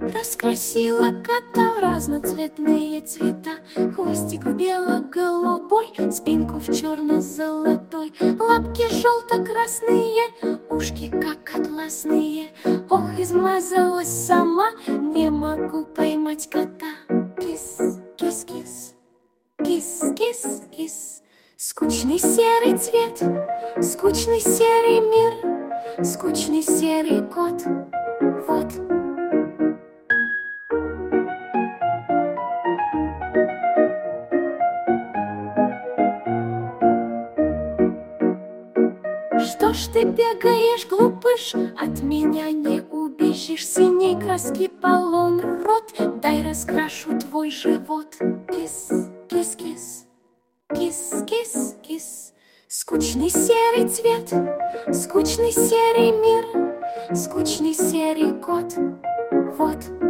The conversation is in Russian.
Раскрасила кота в разноцветные цвета. Хвостик бело-голубой, спинку в черно-золотой, лапки желто-красные, ушки как атласные. Ох, измазалась сама, не могу поймать кота. Кис, кис, кис, кис, кис, кис. Скучный серый цвет, скучный серый мир, скучный серый кот. Вот. Что ж ты бегаешь, глупыш? От меня не убежишь. Синей краски полон рот, дай раскрашу твой живот. Кис, кис, кис, кис, кис, кис. Скучный серый цвет, скучный серый мир, скучный серый кот. Вот.